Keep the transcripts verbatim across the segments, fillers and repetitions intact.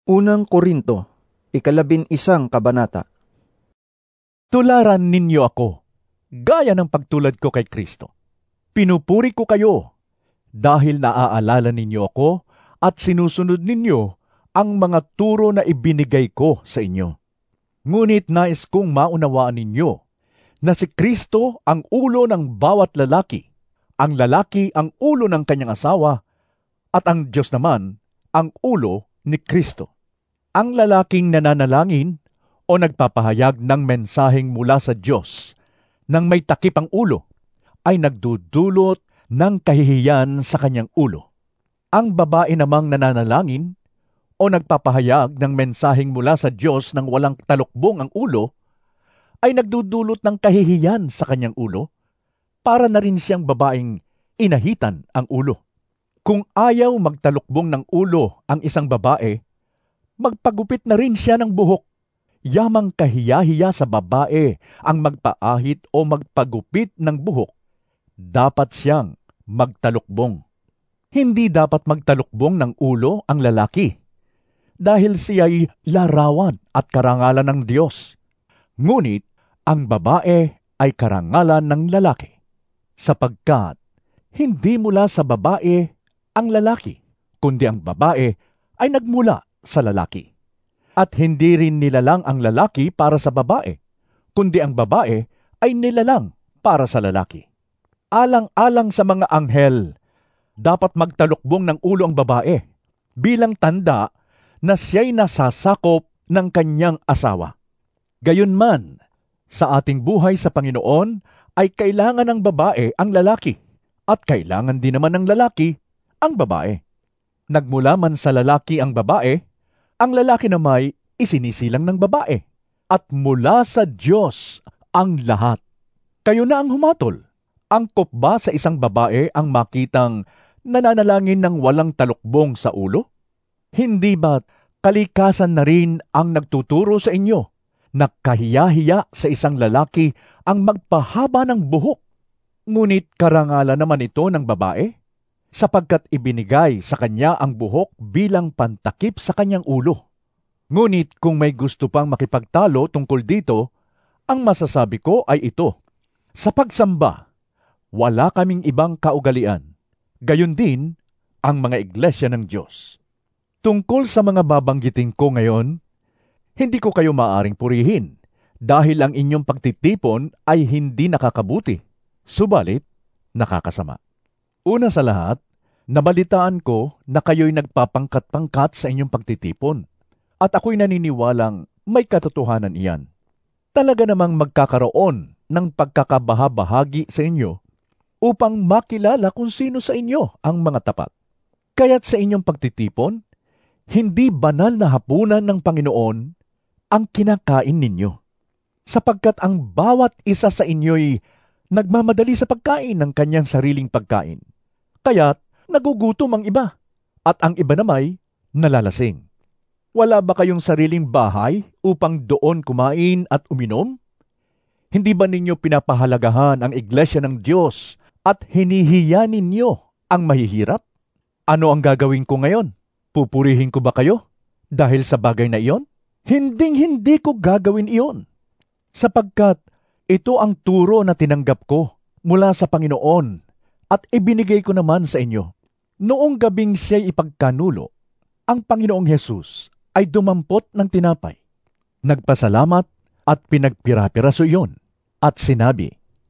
Unang Korinto, ikalabin isang kabanata. Tularan ninyo ako, gaya ng pagtulad ko kay Kristo. Pinupuri ko kayo, dahil naaalala ninyo ako at sinusunod ninyo ang mga turo na ibinigay ko sa inyo. Ngunit nais kong maunawaan ninyo na si Kristo ang ulo ng bawat lalaki, ang lalaki ang ulo ng kanyang asawa, at ang Diyos naman ang ulo ni Kristo. Ang lalaking nananalangin o nagpapahayag ng mensaheng mula sa Diyos nang may takip ang ulo ay nagdudulot ng kahihiyan sa kanyang ulo. Ang babae namang nananalangin o nagpapahayag ng mensaheng mula sa Diyos nang walang talukbong ang ulo ay nagdudulot ng kahihiyan sa kanyang ulo, para na rin siyang babaeng inahitan ang ulo. Kung ayaw magtalukbong ng ulo ang isang babae, magpagupit na rin siya ng buhok. Yamang kahiya-hiya sa babae ang magpaahit o magpagupit ng buhok, dapat siyang magtalukbong. Hindi dapat magtalukbong ng ulo ang lalaki, dahil siya'y larawan at karangalan ng Diyos. Ngunit ang babae ay karangalan ng lalaki, sapagkat hindi mula sa babae ang lalaki, kundi ang babae ay nagmula sa lalaki. At hindi rin nilalang ang lalaki para sa babae, kundi ang babae ay nilalang para sa lalaki. Alang-alang sa mga anghel, dapat magtalukbong ng ulo ang babae bilang tanda na siya'y nasasakop ng kanyang asawa. Gayunman, sa ating buhay sa Panginoon ay kailangan ng babae ang lalaki at kailangan din naman ng lalaki ang babae. Nagmula man sa lalaki ang babae, ang lalaki na may isinisilang ng babae, at mula sa Diyos ang lahat. Kayo na ang humatol. Angkop ba sa isang babae ang makitang nananalangin ng walang talukbong sa ulo? Hindi ba't kalikasan na rin ang nagtuturo sa inyo na kahiya-hiya sa isang lalaki ang magpahaba ng buhok? Ngunit karangalan naman ito ng babae, sapagkat ibinigay sa kanya ang buhok bilang pantakip sa kanyang ulo. Ngunit kung may gusto pang makipagtalo tungkol dito, ang masasabi ko ay ito: sa pagsamba, wala kaming ibang kaugalian. Gayon din ang mga iglesia ng Diyos. Tungkol sa mga babanggitin ko ngayon, hindi ko kayo maaring purihin, dahil ang inyong pagtitipon ay hindi nakakabuti, subalit nakakasama. Una sa lahat, nabalitaan ko na kayo'y nagpapangkat-pangkat sa inyong pagtitipon, at ako'y naniniwalang may katotohanan iyan. Talaga namang magkakaroon ng pagkakabahabahagi sa inyo upang makilala kung sino sa inyo ang mga tapat. Kaya't sa inyong pagtitipon, hindi banal na hapunan ng Panginoon ang kinakain ninyo, sapagkat ang bawat isa sa inyo'y nagmamadali sa pagkain ng kanyang sariling pagkain. Kaya't nagugutom ang iba, at ang iba namay nalalasing. Wala ba kayong sariling bahay upang doon kumain at uminom? Hindi ba ninyo pinapahalagahan ang iglesia ng Diyos at hinihiya ninyo ang mahihirap? Ano ang gagawin ko ngayon? Pupurihin ko ba kayo dahil sa bagay na iyon? Hinding-hindi ko gagawin iyon, sapagkat ito ang turo na tinanggap ko mula sa Panginoon at ibinigay ko naman sa inyo. Noong gabing siya'y ipagkanulo, ang Panginoong Hesus ay dumampot ng tinapay, nagpasalamat at pinagpira-piraso iyon, at sinabi,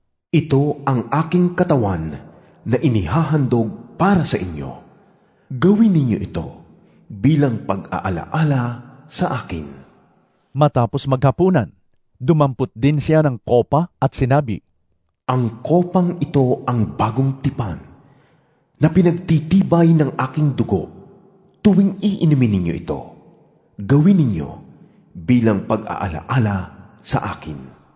"Ito ang aking katawan na inihahandog para sa inyo. Gawin ninyo ito bilang pag-aalaala sa akin." Matapos maghapunan, dumampot din siya ng kopa at sinabi, "Ang kopang ito ang bagong tipan na pinagtitibay ng aking dugo. Tuwing iinumin ninyo ito, gawin ninyo bilang pag-aalaala sa akin.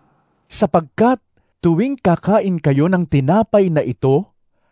Sapagkat tuwing kakain kayo ng tinapay na ito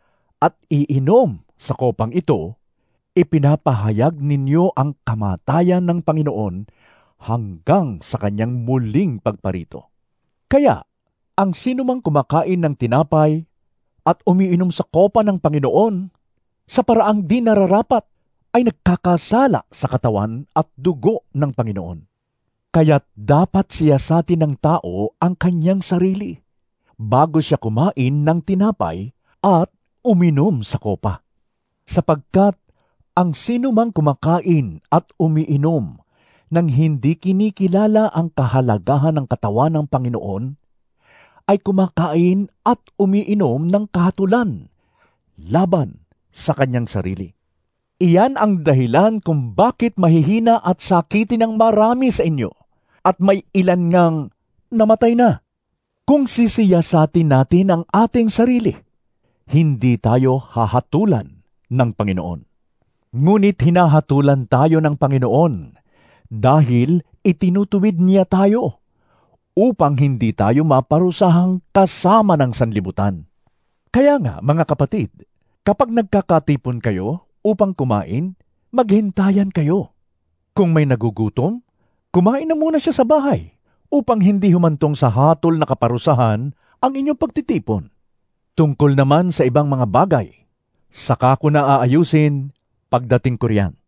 at iinom sa kopang ito, ipinapahayag ninyo ang kamatayan ng Panginoon hanggang sa kanyang muling pagparito. Kaya, ang sinumang kumakain ng tinapay at umiinom sa kopa ng Panginoon sa paraang di nararapat ay nagkakasala sa katawan at dugo ng Panginoon. Kaya't dapat siyasatin ng tao ang kanyang sarili bago siya kumain ng tinapay at uminom sa kopa. Sapagkat ang sinumang kumakain at umiinom nang hindi kinikilala ang kahalagahan ng katawan ng Panginoon ay kumakain at umiinom ng kahatulan laban sa kanyang sarili. Iyan ang dahilan kung bakit mahihina at sakitin ng marami sa inyo at may ilan ngang namatay na. Kung sisiyasatin natin ang ating sarili, hindi tayo hahatulan ng Panginoon. Ngunit hinahatulan tayo ng Panginoon dahil itinutuwid niya tayo upang hindi tayo maparusahang kasama ng sanlibutan. Kaya nga, mga kapatid, kapag nagkakatipon kayo upang kumain, maghintayan kayo. Kung may nagugutom, kumain na muna siya sa bahay upang hindi humantong sa hatol na kaparusahan ang inyong pagtitipon. Tungkol naman sa ibang mga bagay, saka ko na aayusin pagdating ko riyan.